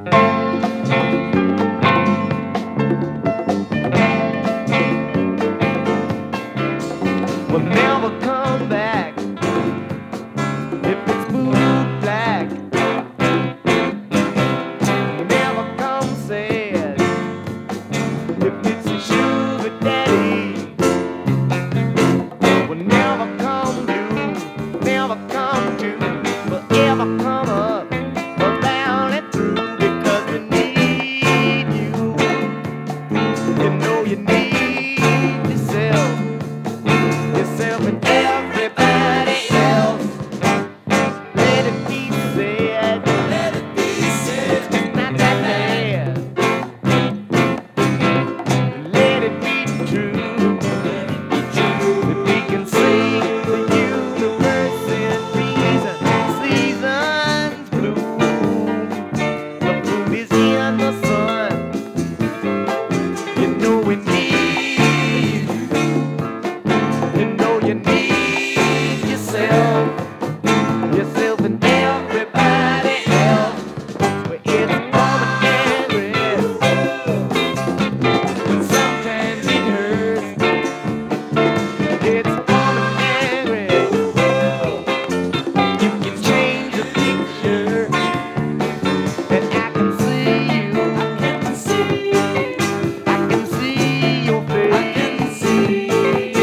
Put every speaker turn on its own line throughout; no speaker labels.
will never come back if it's blue black. Will never come sad if it's a sugar daddy. Will never come blue, never come to, forever come up or down and through because we need you. You know you need yourself. Yourself and everybody else. Let it be said. Let it be said. It's not that bad. Let it be true. Let it be true. That we can sing the universe in reason. Seasons bloom. The fruit is in the sun. You know we need. You know you need yourself, yourself and everybody else. Well, it's momentary, sometimes it hurts. It's momentary. You can change the picture, and I can see you. I can see you. I can see your face. I can see you.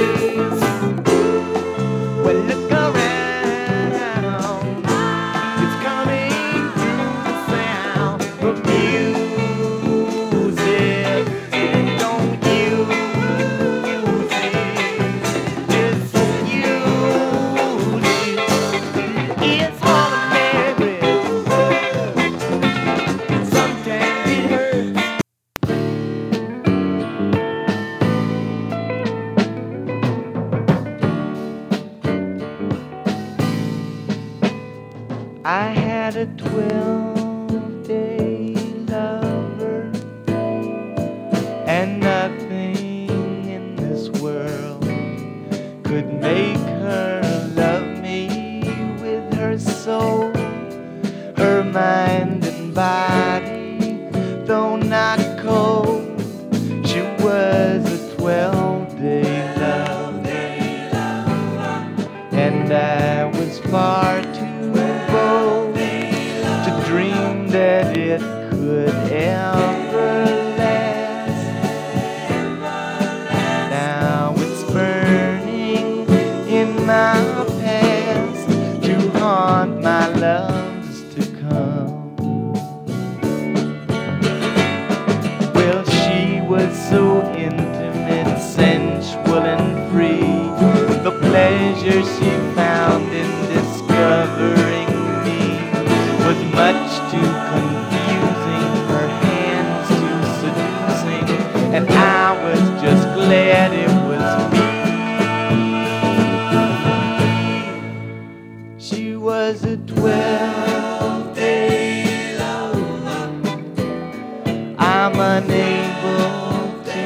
Well, look around. It's coming through the sound of music. Don't use it. Just use it. It's automatic. Sometimes it hurts. I had a 12-day lover, and nothing in this world could make her love me with her soul, her mind and body, though not cold. She was a 12-day lover, and I was far too bold to dream that it could ever last. Now it's burning in my past to haunt my loves to come. Well, she was so intimate, sensual and free. The pleasure she found in discovering me was much too confusing, her hands too seducing, and I was just glad it was me. She was a 12-day lover. I'm unable to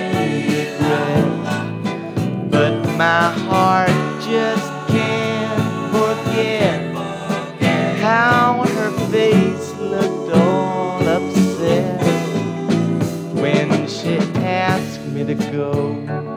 regret, but my heart just can't forget how her face looked all upset when she asked me to go.